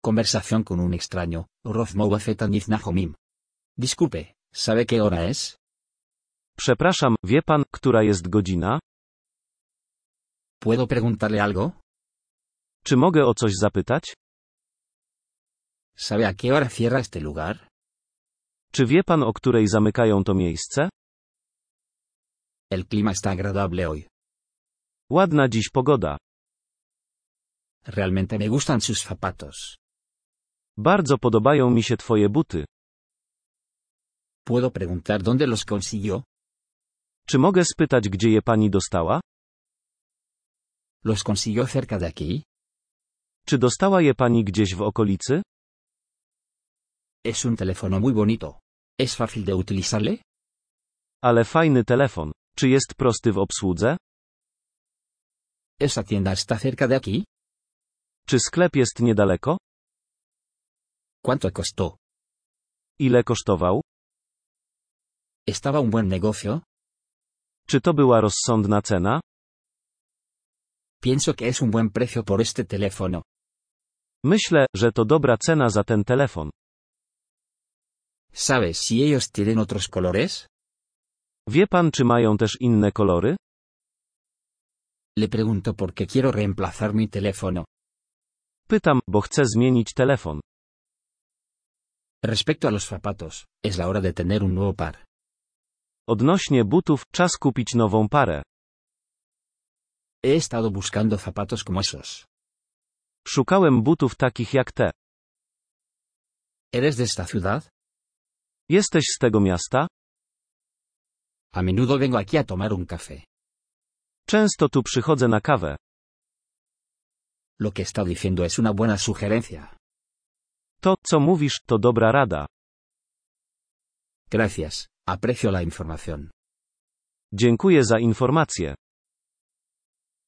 Conversación con un extraño, Rozmowa-Fetanith-Nahomim. Disculpe, ¿sabe qué hora es? Przepraszam, wie pan, która jest godzina? ¿Puedo preguntarle algo? Czy mogę o coś zapytać? ¿Sabe a qué hora cierra este lugar? Czy wie pan, o której zamykają to miejsce? El clima está agradable hoy. Ładna dziś pogoda. Realmente me gustan sus zapatos. Bardzo podobają mi się twoje buty. ¿Puedo preguntar dónde los consiguió? Czy mogę spytać, gdzie je pani dostała? ¿Los consiguió cerca de aquí? Czy dostała je pani gdzieś w okolicy? Es un teléfono muy bonito. ¿Es fácil de utilizarle? Ale fajny telefon. Czy jest prosty w obsłudze? ¿Esa tienda está cerca de aquí? Czy sklep jest niedaleko? ¿Cuánto costó? Ile kosztował? ¿Estaba un buen negocio? Czy to była rozsądna cena? Pienso que es un buen precio por este teléfono. Myślę, że to dobra cena za ten telefon. ¿Sabes si ellos tienen otros colores? Wie pan, czy mają też inne kolory? Le pregunto porque quiero reemplazar mi teléfono. Pytam, bo chcę zmienić telefon. Respecto a los zapatos, es la hora de tener un nuevo par. Odnośnie butów, czas kupić nową parę. He estado buscando zapatos como esos. Szukałem butów takich jak te. ¿Eres de esta ciudad? Jesteś z tego miasta? A menudo vengo aquí a tomar un café. Często tu przychodzę na kawę. Lo que está diciendo es una buena sugerencia. To, co mówisz, to dobra rada. Gracias, aprecio la información. Dziękuję za informację.